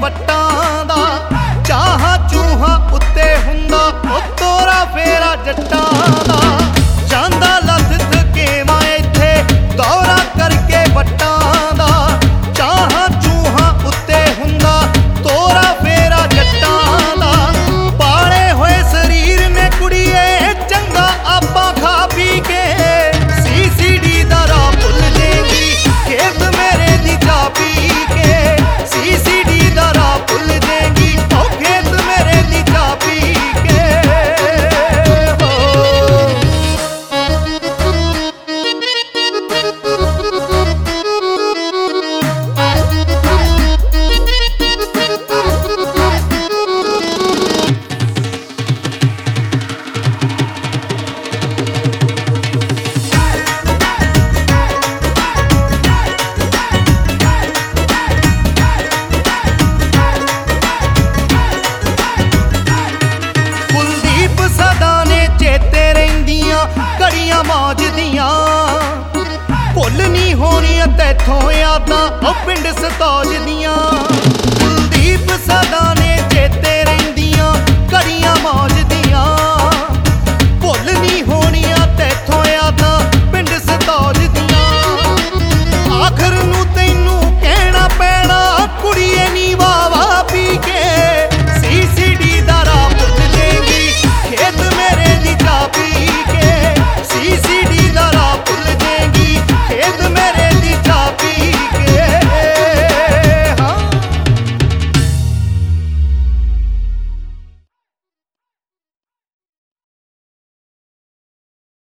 ਵੱਟਾਂ ਦਾ ਚਾਹਾਂ ਚੂਹਾਂ ਉੱਤੇ ਹੁੰਦਾ ਉਹ ਤੋਰਾ ਫੇਰਾ ਜੱਟਾਂ ਦਾ ਜਾਂਦਾ ਲੱਥ ਥਕੇਵਾਂ ਇੱਥੇ ਦੌਰਾ ਕਰਕੇ ਵੱਟਾਂ ਦਾ ਚਾਹਾਂ ਚੂਹਾਂ ਉੱਤੇ ਹੁੰਦਾ ਤੋਰਾ ਫੇਰਾ ਜੱਟਾਂ ਦਾ ਪਾਲੇ ਹੋਏ ਸਰੀਰ ਨੇ ਕੁੜੀਏ ਚੰਗਾ ਆਪਾਂ ਖਾ ਪੀ ਕੇ ਸੀਸੀਡੀ ਦਾ ਰਾਹ ਭੁੱਲ ਜੇਗੀ ਖੇਤ ਮੇਰੇ ਦੀ ਚਾਹ ਪੀ ਕੇ ਸੀਸੀਡੀ ਦਾ ਰਾਹ ਭੁੱਲ ਜੇਗੀ ਉਹ ਖੇਤ ਮੇਰੇ ਦੀ ਚਾਹ ਪੀ ਕੇ ਸਦਾ ਨੇ ਚੇਤੇ ਰਹਿੰਦੀਆਂ ਘੜੀਆਂ ਮੌਜ ਦੀਆਂ ਭੁੱਲ ਨਹੀਂ ਹੋਣੀਆਂ ਤੈਥੋਂ ਯਾਦਾਂ ਉਹ ਪਿੰਡ ਸਤੌਜ ਦੀਆਂ ਕੁਲਦੀਪ ਸਦਾ